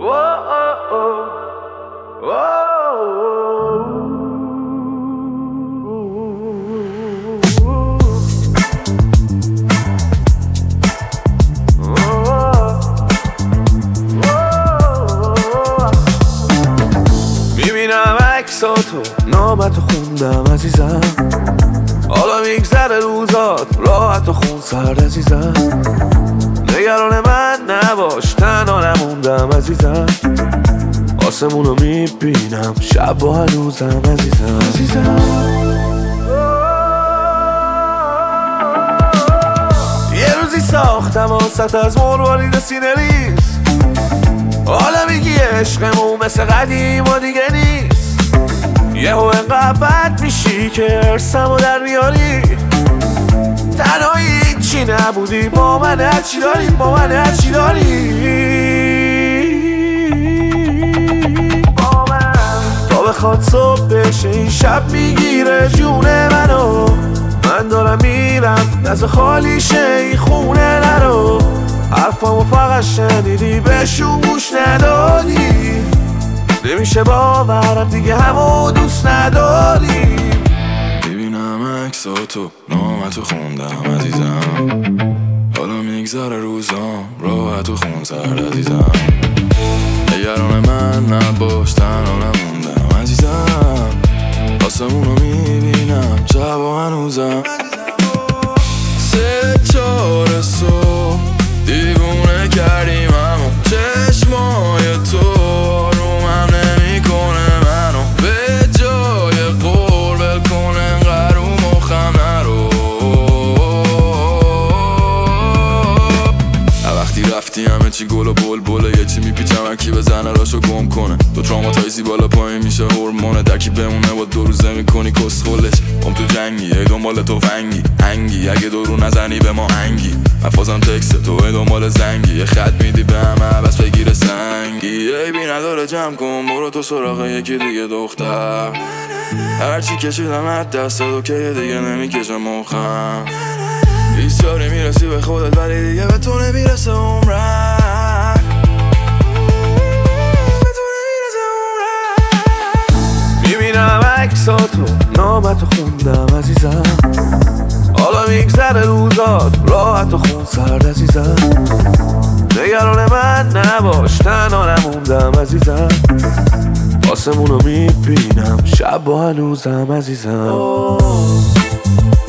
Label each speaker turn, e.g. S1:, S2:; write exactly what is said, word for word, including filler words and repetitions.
S1: میبینم عکساتو نامتو خوندم عزیزم، حالا میگذره روزات راحت و خون سرد عزیزم. نگران من نباش تنها نموندم عزیزم، آسمونو میبینم شب و هنوزم عزیزم عزیزم. یه روزی ساختم واسط از مروارید سینه ریز، حالا میگی عشقمون مثل قدیم و دیگه نیست. یهو انقدر بد میشی که ارسمو در میاری، تنهایی چی نبودی با من هرچی داری، با من هرچی داری با من. تا بخواد صبح بشه این شب میگیره جون منو، من دارم میرم دست خالی شه این خونه نرو. حرفامو فقط شنیدی بهشون گوش ندادی، نمیشه باورم دیگه همو دوست نداری.
S2: میبینم عکساتو نامتو خوندم عزیزم، حالا میگذره روزام راحت و خون سرد عزیزم. نگران من نباش تنها نموندم عزیزم، آسمونو میبینم شب و هنوزم. سه چهار صبح دیوونه کردیم همو، چشمای تو رو من نمی کنه منو، به جای قربل کن انقدر رو مخم نرو. وقتی رفتی همه چی گل و بل بله، یه چی میپیچم هرکی بزنه راشو گم کنه. تو تراماتایزی بالا پایین میشه هورمونه، درکی بمونه با دو روزه میکنی کس خولش. هم تو جنگی ای دنبال تو فنگی هنگی، اگه دورو نزنی به ما هنگی. مفازم تکست تو ای دنبال زنگی، یه خط میدی به همه بس بگیره سنگی. ای بی نداره جمع کن برو تو سراغ یکی دیگه دختر، هرچی کشیدم از دست تو که دیگه نمیکشه مخم. بیچاره میرسی به خودت ولی دیگه به تو نمیرسه عمرم، به تو نمیرسه عمرم.
S1: میبینم عکساتو نامتو خوندم عزیزم، حالا میگذره روزات راحت و خون سرد عزیزم. نگران من نباش تنها نموندم عزیزم، آسمونو میبینم شب و هنوزم عزیزم.